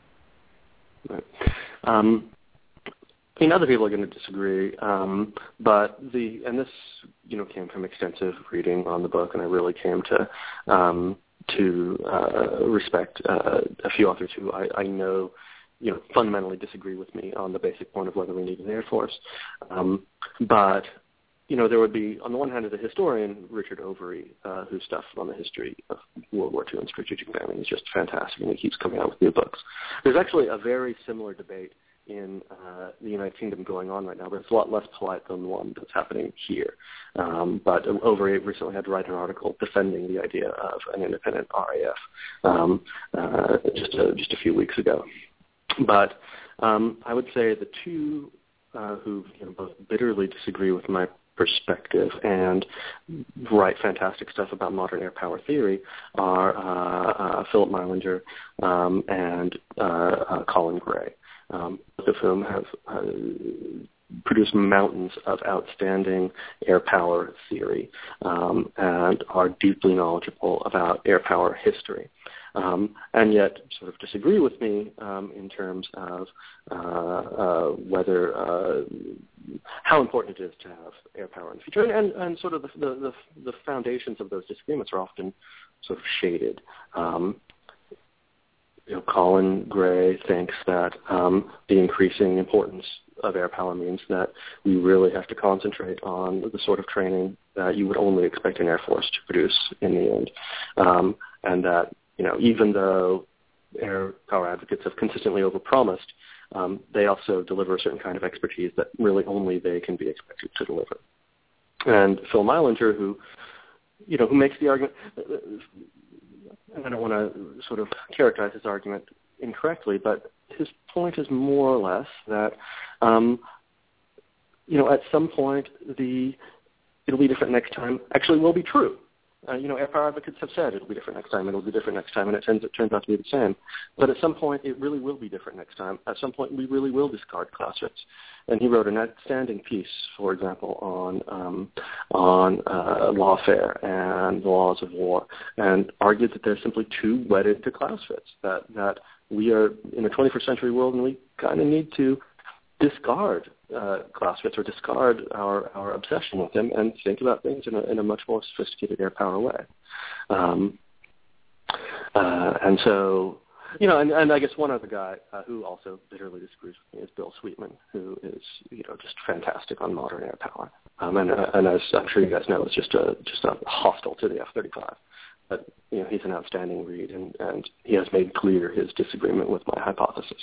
Right. Um, I mean, other people are going to disagree, um, but the and this, you know, came from extensive reading on the book, and I really came to um, to uh, respect uh, a few authors who I, I know, you know, fundamentally disagree with me on the basic point of whether we need an Air Force. Um, but, you know, there would be, on the one hand, the historian, Richard Overy, uh, whose stuff on the history of World War Two and strategic bombing is just fantastic, and he keeps coming out with new books. There's actually a very similar debate in uh, the United Kingdom going on right now, but it's a lot less polite than the one that's happening here. Um, but Overy recently had to write an article defending the idea of an independent R A F um, uh, just, a, just a few weeks ago. But um, I would say the two uh, who you know, both bitterly disagree with my perspective and write fantastic stuff about modern air power theory are uh, uh, Philip Meilinger um, and uh, uh, Colin Gray, um, both of whom have uh, produced mountains of outstanding air power theory um, and are deeply knowledgeable about air power history. Um, and yet sort of disagree with me um, in terms of uh, uh, whether uh, how important it is to have air power in the future, and, and, and sort of the, the, the foundations of those disagreements are often sort of shaded. Um, you know, Colin Gray thinks that um, the increasing importance of air power means that we really have to concentrate on the sort of training that you would only expect an Air Force to produce in the end, um, and that you know, even though air power advocates have consistently overpromised, um, they also deliver a certain kind of expertise that really only they can be expected to deliver. And Phil Meilinger, who, you know, who makes the argument, and I don't want to sort of characterize his argument incorrectly, but his point is more or less that, um, you know, at some point the it'll be different next time actually will be true. Uh, you know, air power advocates have said it'll be different next time, it'll be different next time, and it turns, it turns out to be the same. But at some point, it really will be different next time. At some point, we really will discard Clausewitz. And he wrote an outstanding piece, for example, on um, on uh, lawfare and the laws of war, and argued that they're simply too wedded to Clausewitz, that, that we are in a twenty-first century world, and we kind of need to discard uh, Clausewitz or discard our, our obsession with him and think about things in a, in a much more sophisticated air power way. Um, uh, and so, you know, and, and I guess one other guy uh, who also bitterly disagrees with me is Bill Sweetman, who is, you know, just fantastic on modern air power. Um, and, uh, and as I'm sure you guys know, is just a, just a hostile to the F thirty-five. But, you know, he's an outstanding read, and, and he has made clear his disagreement with my hypothesis.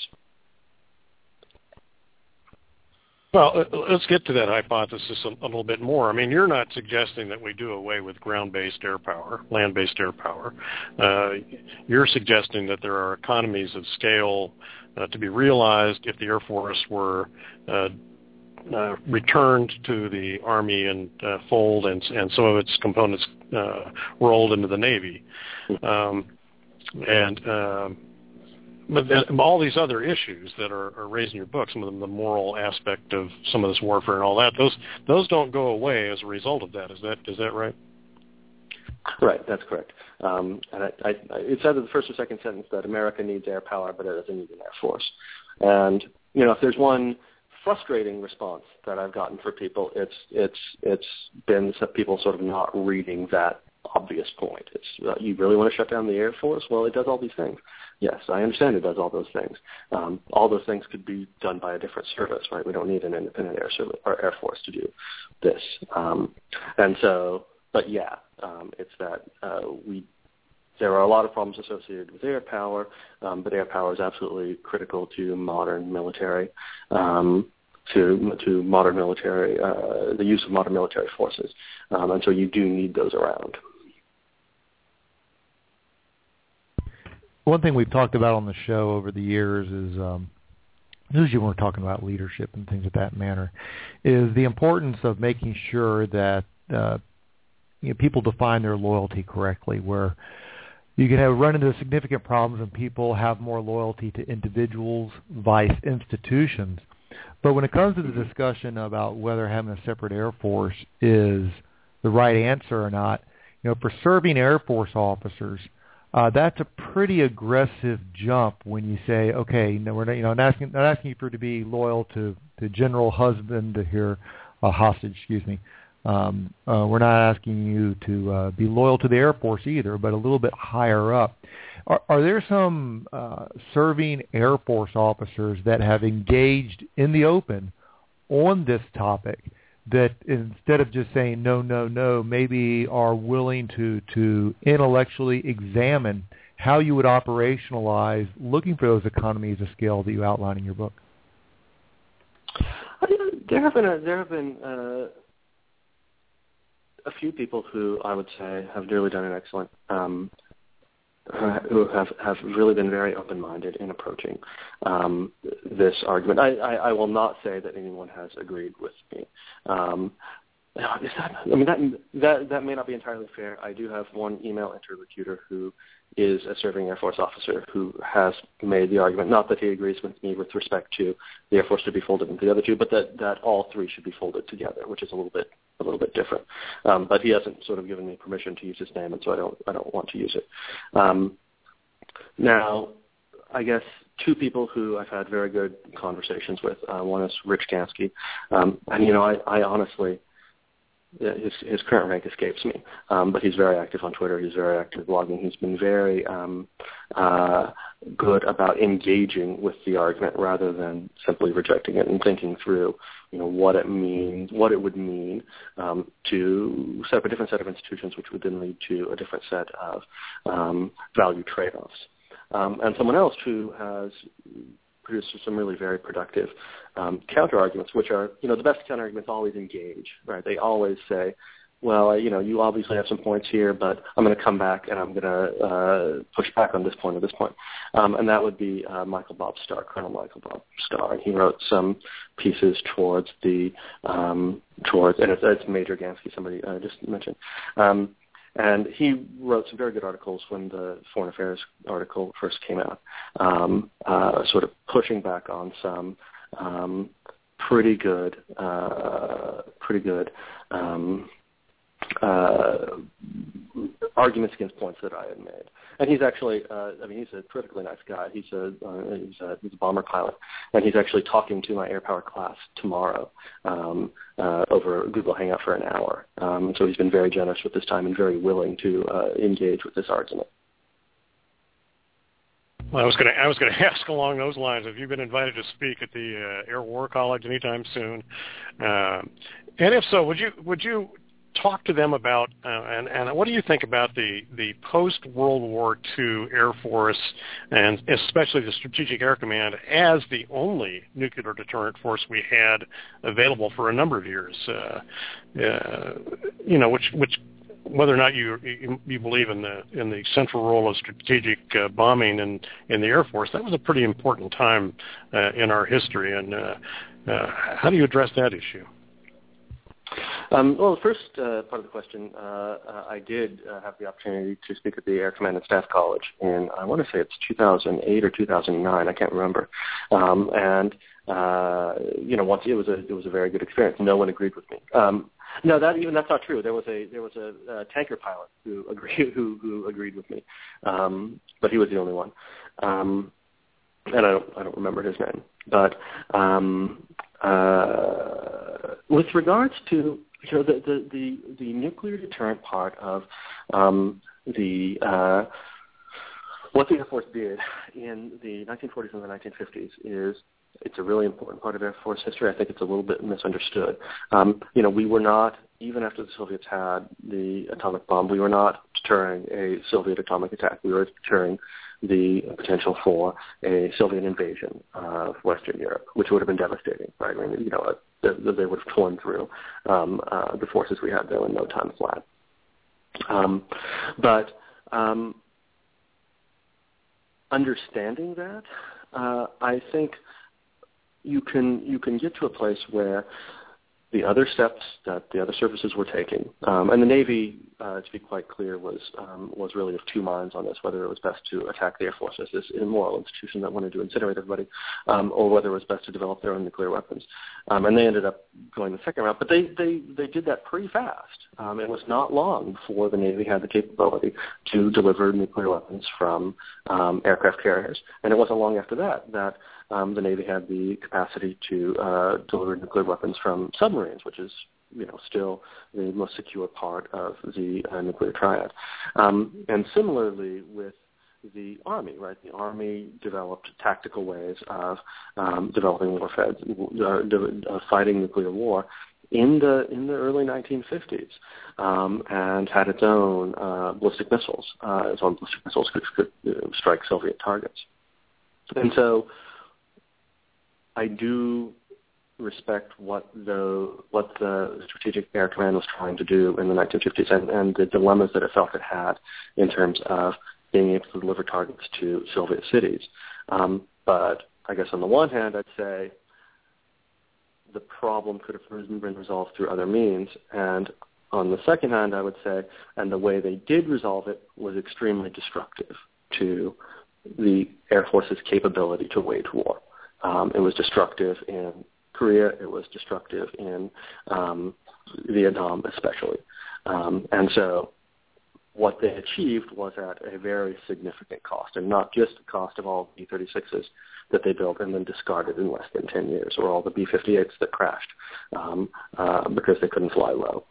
Well, let's get to that hypothesis a, a little bit more. I mean, you're not suggesting that we do away with ground-based air power, land-based air power. Uh, you're suggesting that there are economies of scale uh, to be realized if the Air Force were uh, uh, returned to the Army and uh, fold and, and some of its components uh, rolled into the Navy. Um, and... Uh, But then all these other issues that are, are raised in your book, some of them the moral aspect of some of this warfare and all that, those those don't go away as a result of that. Is that is that right? Right, that's correct. Um, and I, I, it's either the first or second sentence that America needs air power, but it doesn't need an air force. And you know, if there's one frustrating response that I've gotten for people, it's it's it's been some people sort of not reading that obvious point. It's uh, you really want to shut down the Air Force? Well, it does all these things. Yes, I understand it does all those things. Um, all those things could be done by a different service, right? We don't need an independent air service or Air Force to do this. Um, and so, but yeah, um, it's that uh, we. There are a lot of problems associated with air power, um, but air power is absolutely critical to modern military, um, to to modern military, uh, the use of modern military forces, um, and so you do need those around. one thing we've talked about on the show over the years is, um, usually when we're talking about leadership and things of that manner, is the importance of making sure that uh, you know, people define their loyalty correctly, where you can have run into significant problems and people have more loyalty to individuals, vice institutions. But when it comes to the discussion about whether having a separate Air Force is the right answer or not, you know, for serving Air Force officers, uh, that's a pretty aggressive jump when you say, okay, no, we're not, you know, not asking, not asking you for to be loyal to the general husband here, uh, hostage, excuse me. Um, uh, we're not asking you to uh, be loyal to the Air Force either, but a little bit higher up. Are, are there some uh, serving Air Force officers that have engaged in the open on this topic that instead of just saying no, no, no, maybe are willing to, to intellectually examine how you would operationalize looking for those economies of scale that you outline in your book? There have been a, there have been uh, a few people who I would say have really done an excellent, um, uh, who have, have really been very open-minded in approaching um, this argument. I, I, I will not say that anyone has agreed with me. Um, is that, I mean, that, that that may not be entirely fair. I do have one email interlocutor who is a serving Air Force officer who has made the argument, not that he agrees with me with respect to the Air Force to be folded into the other two, but that, that all three should be folded together, which is a little bit a little bit different. Um, but he hasn't sort of given me permission to use his name, and so I don't I don't want to use it. Um, now, I guess two people who I've had very good conversations with. Uh, one is Rich Gansky, um, and you know I, I honestly. His, his current rank escapes me, um, but he's very active on Twitter. He's very active blogging. He's been very um, uh, good about engaging with the argument rather than simply rejecting it and thinking through, you know, what it means, what it would mean um, to set up a different set of institutions, which would then lead to a different set of um, value trade-offs. Um, and someone else who has produced some really very productive um, counter-arguments, which are, you know, the best counter-arguments always engage, right? They always say, well, you know, you obviously have some points here, but I'm going to come back and I'm going to uh, push back on this point or this point. Um, and that would be uh, Michael Bob Starr, Colonel Michael Bob Starr. And he wrote some pieces towards the, um, towards, and it's, it's Major Gansky, somebody uh, just mentioned. Um, And he wrote some very good articles when the Foreign Affairs article first came out, um, uh, sort of pushing back on some um, pretty good, uh, pretty good um, uh, arguments against points that I had made. And he's actually, uh, I mean, he's a terrifically nice guy. He's a, uh, he's a he's a bomber pilot, and he's actually talking to my air power class tomorrow um, uh, over Google Hangout for an hour. Um, so he's been very generous with his time and very willing to uh, engage with this argument. Well, I was going to I was going to ask along those lines. Have you been invited to speak at the uh, Air War College anytime soon? Uh, and if so, would you would you talk to them about, uh, and, and what do you think about the, the post-World War Two Air Force, and especially the Strategic Air Command, as the only nuclear deterrent force we had available for a number of years? Uh, uh, you know, which, which, whether or not you, you you believe in the in the central role of strategic uh, bombing in, in the Air Force, that was a pretty important time uh, in our history. And uh, uh, how do you address that issue? Um, well, the first uh, part of the question, uh, uh, I did uh, have the opportunity to speak at the Air Command and Staff College in, I want to say it's two thousand eight or two thousand nine, I can't remember. Um, and, uh, you know, once it was a it was a very good experience. No one agreed with me. Um, no, that even that's not true. There was a there was a, a tanker pilot who agreed who, who agreed with me, um, but he was the only one. Um, and I don't I don't remember his name, but. Um, Uh, with regards to you know the, the, the, the nuclear deterrent part of um, the uh, what the Air Force did in the nineteen forties and the nineteen fifties is it's a really important part of Air Force history. I think it's a little bit misunderstood. Um, you know, we were not, even after the Soviets had the atomic bomb, we were not deterring a Soviet atomic attack. We were deterring the potential for a Soviet invasion of Western Europe, which would have been devastating, right? I mean, you know, they, they would have torn through um, uh, the forces we had there in no time flat. Um, but um, understanding that, uh, I think you can you can get to a place where the other steps that the other services were taking, um, and the Navy, uh, to be quite clear, was um, was really of two minds on this, whether it was best to attack the Air Force as this immoral institution that wanted to incinerate everybody, um, or whether it was best to develop their own nuclear weapons. Um, and they ended up going the second route, but they, they, they did that pretty fast. Um, it was not long before the Navy had the capability to deliver nuclear weapons from um, aircraft carriers. And it wasn't long after that that um, the Navy had the capacity to uh, deliver nuclear weapons from submarines, which is you know, still the most secure part of the uh, nuclear triad. Um, and similarly with the Army, right? The Army developed tactical ways of um, developing warfare, uh, de- uh, fighting nuclear war in the in the early nineteen fifties, um, and had its own uh, ballistic missiles. Uh, its own ballistic missiles could, could uh, strike Soviet targets. And so I do respect what the what the Strategic Air Command was trying to do in the nineteen fifties and, and the dilemmas that it felt it had in terms of being able to deliver targets to Soviet cities. Um, but I guess on the one hand, I'd say the problem could have been resolved through other means. And on the second hand, I would say, and the way they did resolve it was extremely destructive to the Air Force's capability to wage war. Um, it was destructive in Korea. It was destructive in um, Vietnam especially. Um, and so what they achieved was at a very significant cost, and not just the cost of all B thirty-sixes that they built and then discarded in less than ten years, or all the B fifty-eights that crashed um, uh, because they couldn't fly low.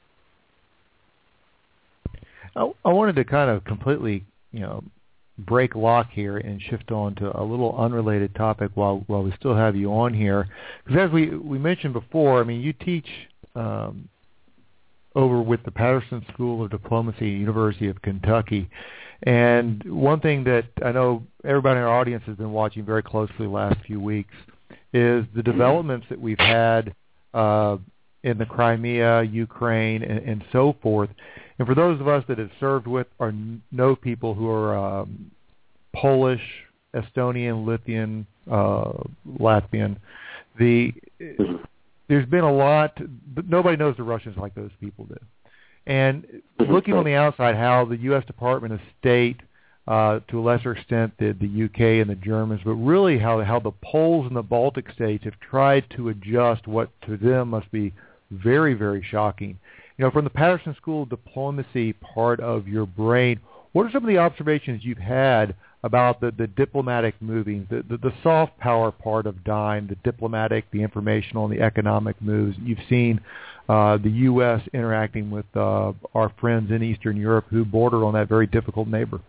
I, I wanted to kind of completely, you know, break lock here and shift on to a little unrelated topic while while we still have you on here, because as we we mentioned before, I mean, you teach um, over with the Patterson School of Diplomacy, University of Kentucky. And one thing that I know everybody in our audience has been watching very closely the last few weeks is the developments that we've had uh, in the Crimea, Ukraine, and, and so forth. And for those of us that have served with or know people who are um, Polish, Estonian, Lithuanian, uh, Latvian, the there's been a lot, but nobody knows the Russians like those people do. And looking on the outside, how the U S Department of State, uh, to a lesser extent the, the U K and the Germans, but really how how the Poles and the Baltic states have tried to adjust what to them must be very, very shocking. You know, from the Patterson School of Diplomacy part of your brain, what are some of the observations you've had about the, the diplomatic moving, the, the, the soft power part of DIME, the diplomatic, the informational, and the economic moves you've seen uh, the U S interacting with uh, our friends in Eastern Europe who border on that very difficult neighbor?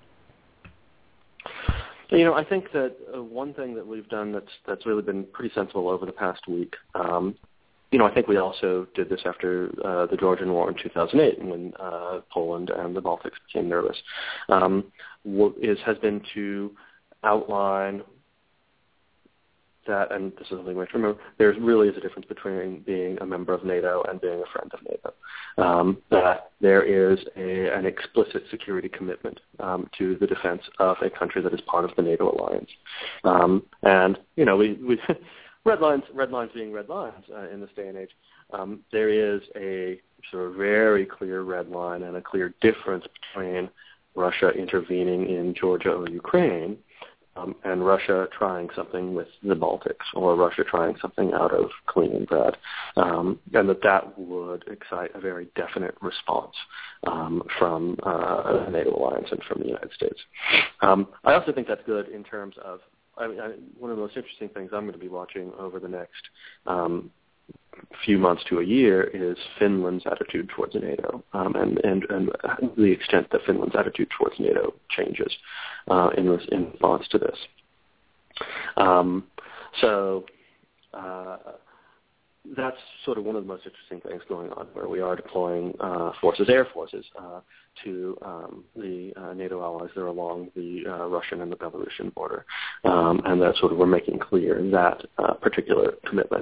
You know, I think that uh, one thing that we've done that's that's really been pretty sensible over the past week, um, you know, I think we also did this after uh, the Georgian War in two thousand eight when uh, Poland and the Baltics became nervous, um, is, has been to outline that, and this is something we have to remember, there really is a difference between being a member of NATO and being a friend of NATO. Um, that there is a, an explicit security commitment um, to the defense of a country that is part of the NATO alliance. Um, and, you know, we... we Red lines, red lines being red lines uh, in this day and age, um, there is a sort of very clear red line and a clear difference between Russia intervening in Georgia or Ukraine um, and Russia trying something with the Baltics or Russia trying something out of Kaliningrad, um, and that that would excite a very definite response um, from uh, the NATO alliance and from the United States. Um, I also think that's good in terms of I mean, I, one of the most interesting things I'm going to be watching over the next um, few months to a year is Finland's attitude towards NATO um, and, and, and the extent that Finland's attitude towards NATO changes uh, in, in response to this. Um, so uh, that's sort of one of the most interesting things going on, where we are deploying uh, forces, air forces, uh, to um, the uh, NATO allies that are along the uh, Russian and the Belarusian border, um, and that sort of we're making clear that uh, particular commitment.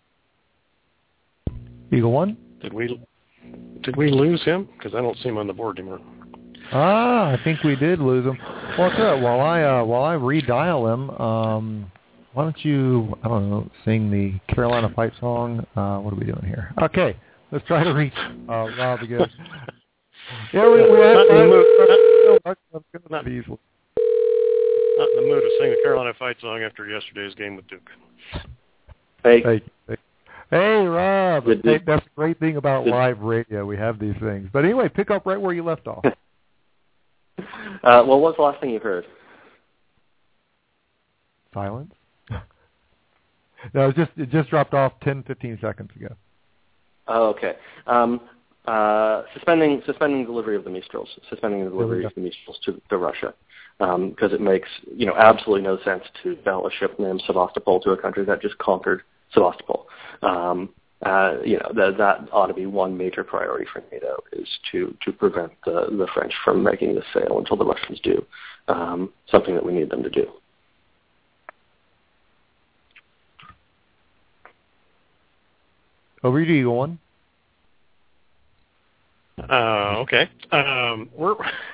Eagle One? Did we did we lose him? Because I don't see him on the board anymore. Ah, I think we did lose him. Well, so while I uh, while I redial him, um, why don't you I don't know sing the Carolina Fight song? Uh, what are we doing here? Okay, let's try to reach uh, Rob again. Yeah, we, we have time. Not, not, not in the mood to sing the Carolina Fight song after yesterday's game with Duke. Hey, hey, hey, hey Rob. Good, hey, that's the great thing about good. live radio. We have these things. But anyway, pick up right where you left off. Uh, well, what's the last thing you've heard? Silence. No, it just it just dropped off ten, fifteen seconds ago. Oh, okay. Um, uh, suspending suspending delivery of the Mistrals, suspending the delivery of the Mistrals to, to Russia, because um, it makes you know absolutely no sense to sell a ship named Sevastopol to a country that just conquered Sevastopol. Um, Uh, you know, that, that ought to be one major priority for NATO, is to, to prevent the, the French from making the sale until the Russians do, um, something that we need them to do. Over to you, Owen. Uh, okay. Um, we're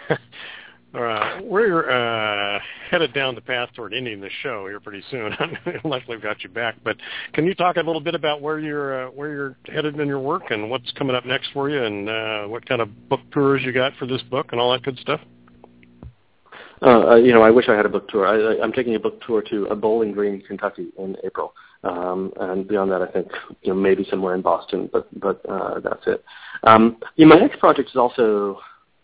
uh, we're uh, headed down the path toward ending the show here pretty soon, unless we've got you back. But can you talk a little bit about where you're uh, where you're headed in your work and what's coming up next for you, and uh, what kind of book tours you got for this book and all that good stuff? Uh, you know, I wish I had a book tour. I, I'm taking a book tour to a Bowling Green, Kentucky in April. Um, and beyond that, I think you know maybe somewhere in Boston, but but uh, that's it. Um, yeah, my next project is also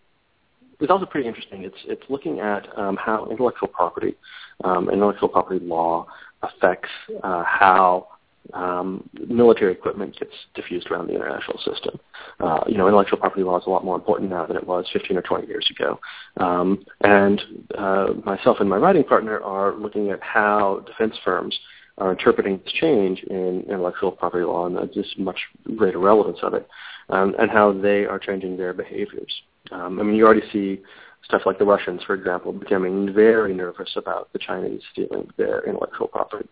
is also pretty interesting. It's it's looking at um, how intellectual property, um, intellectual property law affects uh, how um, military equipment gets diffused around the international system. Uh, you know, intellectual property law is a lot more important now than it was fifteen or twenty years ago. Um, and uh, myself and my writing partner are looking at how defense firms are interpreting this change in intellectual property law and the just much greater relevance of it, um, and how they are changing their behaviors. Um, I mean, you already see stuff like the Russians, for example, becoming very nervous about the Chinese stealing their intellectual property,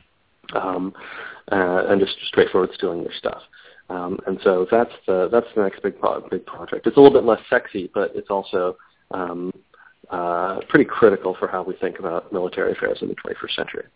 um, uh, and just straightforward stealing their stuff. Um, and so that's the that's the next big pro- big project. It's a little bit less sexy, but it's also um, uh, pretty critical for how we think about military affairs in the twenty-first century.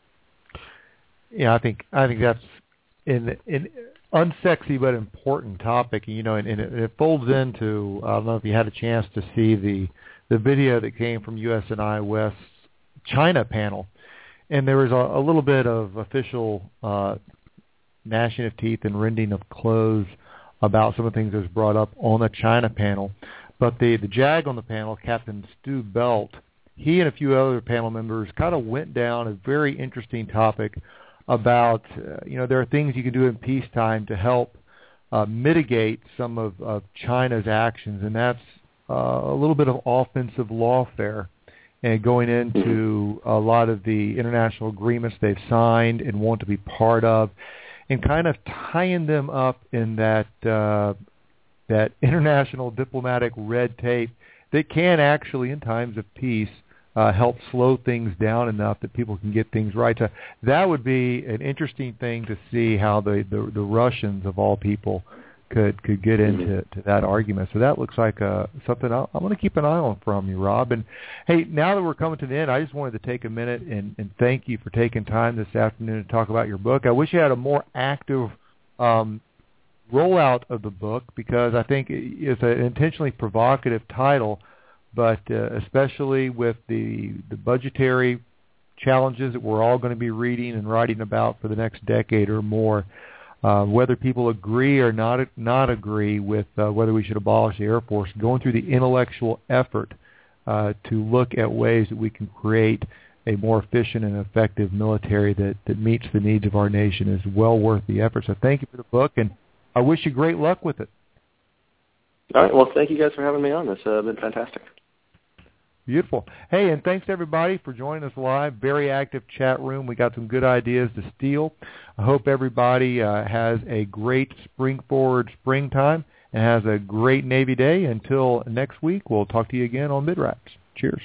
Yeah, I think I think that's an, an unsexy but important topic. You know, and, and it, it folds into. I don't know if you had a chance to see the the video that came from U S and I West's China panel, and there was a, a little bit of official uh, gnashing of teeth and rending of clothes about some of the things that was brought up on the China panel. But the the JAG on the panel, Captain Stu Belt, he and a few other panel members kind of went down a very interesting topic about, uh, you know, there are things you can do in peacetime to help uh, mitigate some of, of China's actions, and that's uh, a little bit of offensive lawfare and going into a lot of the international agreements they've signed and want to be part of, and kind of tying them up in that uh, that international diplomatic red tape that can actually, in times of peace, Uh, help slow things down enough that people can get things right. So that would be an interesting thing to see how the, the, the Russians, of all people, could could get into to that argument. So that looks like uh, something I'll, I'm going to keep an eye on from you, Rob. And, hey, now that we're coming to the end, I just wanted to take a minute and, and thank you for taking time this afternoon to talk about your book. I wish you had a more active um, rollout of the book, because I think it's an intentionally provocative title, but uh, especially with the, the budgetary challenges that we're all going to be reading and writing about for the next decade or more, uh, whether people agree or not not agree with uh, whether we should abolish the Air Force, going through the intellectual effort uh, to look at ways that we can create a more efficient and effective military that, that meets the needs of our nation is well worth the effort. So thank you for the book, and I wish you great luck with it. All right. Well, thank you guys for having me on. It's uh, been fantastic. Beautiful. Hey, and thanks everybody for joining us live. Very active chat room. We got some good ideas to steal. I hope everybody uh, has a great spring forward springtime and has a great Navy Day. Until next week, we'll talk to you again on Mid-Raps. Cheers.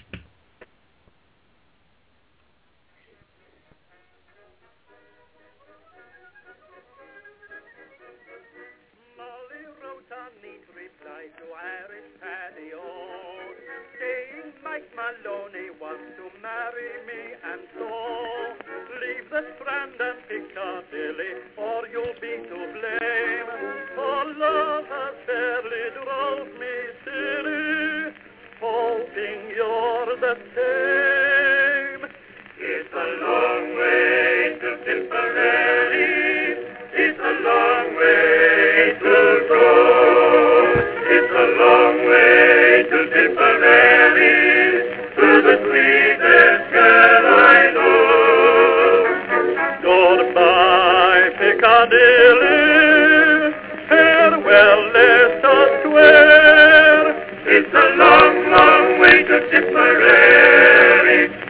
Mike Maloney promised to marry me, and so leave the Strand and Piccadilly, or you'll be to blame. For love has fairly drove me silly, hoping you're the same. It's a long way to Tipperary, it's a long way to go. It's a long way to Tipperary, to the sweetest girl I know. Goodbye, Piccadilly, farewell, Leicester Square. It's a long, long way to Tipperary,